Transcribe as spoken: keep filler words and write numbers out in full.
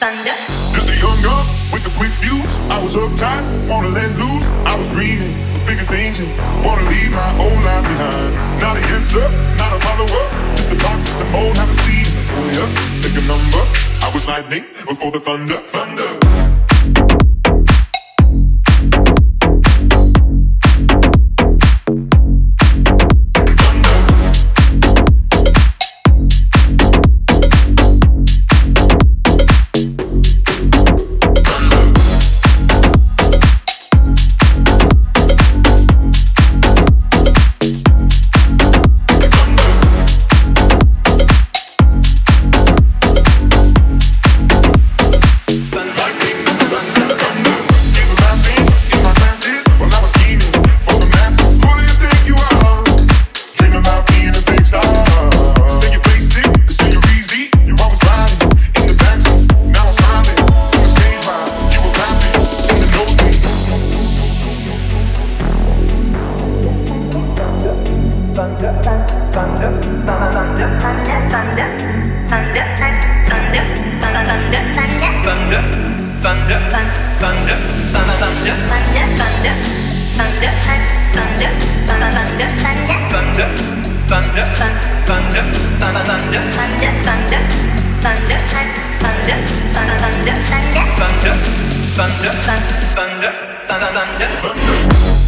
thunder. Just a young gun with a quick fuse. I was uptight, wanna let loose. I was dreaming of bigger things and wanna leave my old life behind. Not a yes sir, not a follow up. Fit the box, fit the mold, have a seat before you pick a number. I was lightning before the thunder, thunder. Thunder, thunder, thunder, thunder, thunder, thunder.